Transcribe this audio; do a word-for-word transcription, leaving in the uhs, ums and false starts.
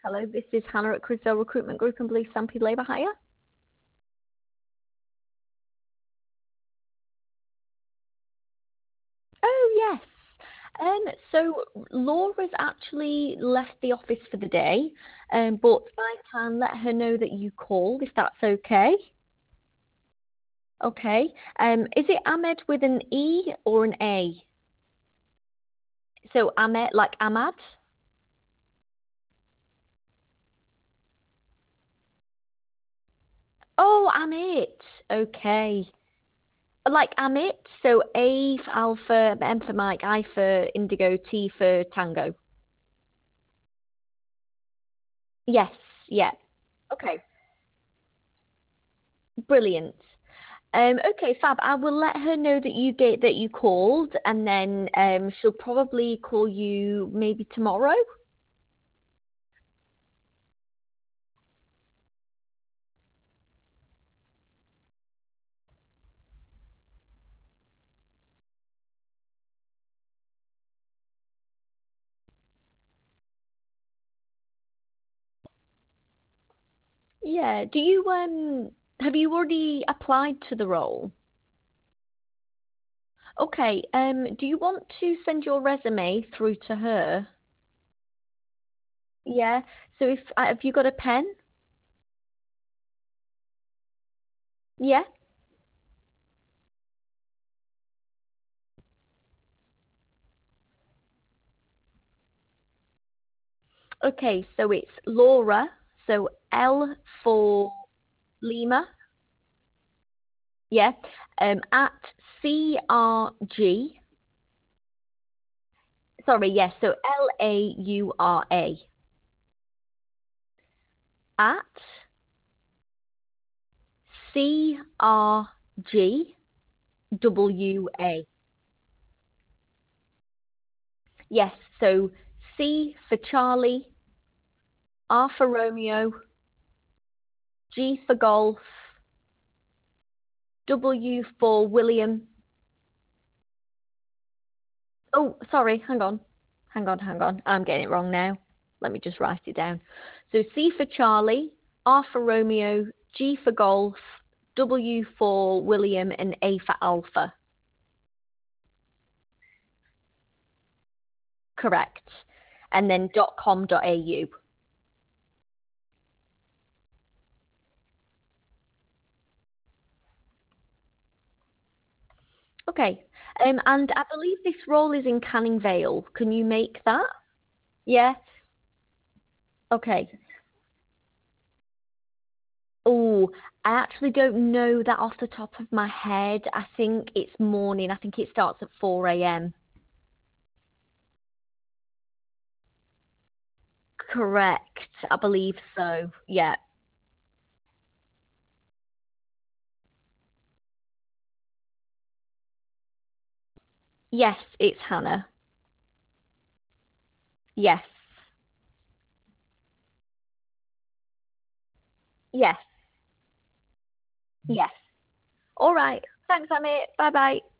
Hello, this is Hannah at Criswell Recruitment Group and Believe Stampede Labour Hire. Oh, yes. Um, so Laura's actually left the office for the day, um, but I can let her know that you called if that's okay. Okay. Um, is it Ahmed with an E or an A? So Ahmed, like Ahmad? Oh, Amit. Okay. Like Amit, so A for Alpha, M for Mike, I for Indigo, T for Tango. Yes, yeah. Okay, brilliant. Um, okay, Fab. I will let her know that you get that you called, and then um, she'll probably call you maybe tomorrow. Yeah. Do you um have you already applied to the role? Okay. Um, do you want to send your resume through to her? Yeah. So if uh, have you got a pen? Yeah. Okay. So it's Laura. So L for Lima. Yeah. Um, at C R G. Sorry, yes. So L A U R A at C R G W A. Yes. So C for Charlie, R for Romeo, G for Golf, W for William. Oh, sorry. Hang on. Hang on. Hang on. I'm getting it wrong now. Let me just write it down. So C for Charlie, R for Romeo, G for Golf, W for William, and A for Alpha. Correct. And then .com.au. Okay. Um, and I believe this role is in Canning Vale. Can you make that? Yeah. Okay. Oh, I actually don't know that off the top of my head. I think it's morning. I think it starts at four a m. Correct. I believe so. Yeah. Yes, it's Hannah. Yes. Yes. Yes. All right. Thanks, Amit. Bye bye.